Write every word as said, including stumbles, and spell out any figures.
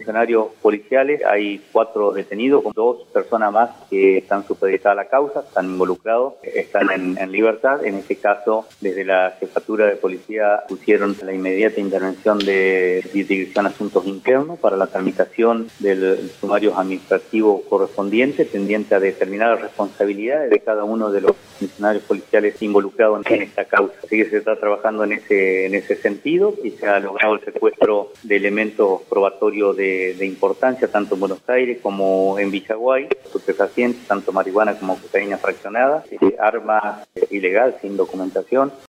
funcionarios policiales, hay cuatro detenidos, con dos personas más que están supeditadas a la causa, están involucrados, están en, en libertad. En este caso, desde la Jefatura de Policía pusieron la inmediata intervención de Dirección de Asuntos Internos para la tramitación del sumario administrativo correspondiente, tendiente a determinar las responsabilidades de cada uno de los funcionarios policiales involucrados en esta causa. Así que se está trabajando en ese, en ese sentido y se ha logrado el secuestro de elementos probatorios de, de importancia, tanto en Buenos Aires como en Villaguay, estupefacientes, tanto marihuana como cocaína fraccionada, eh, armas eh, ilegal sin documentación.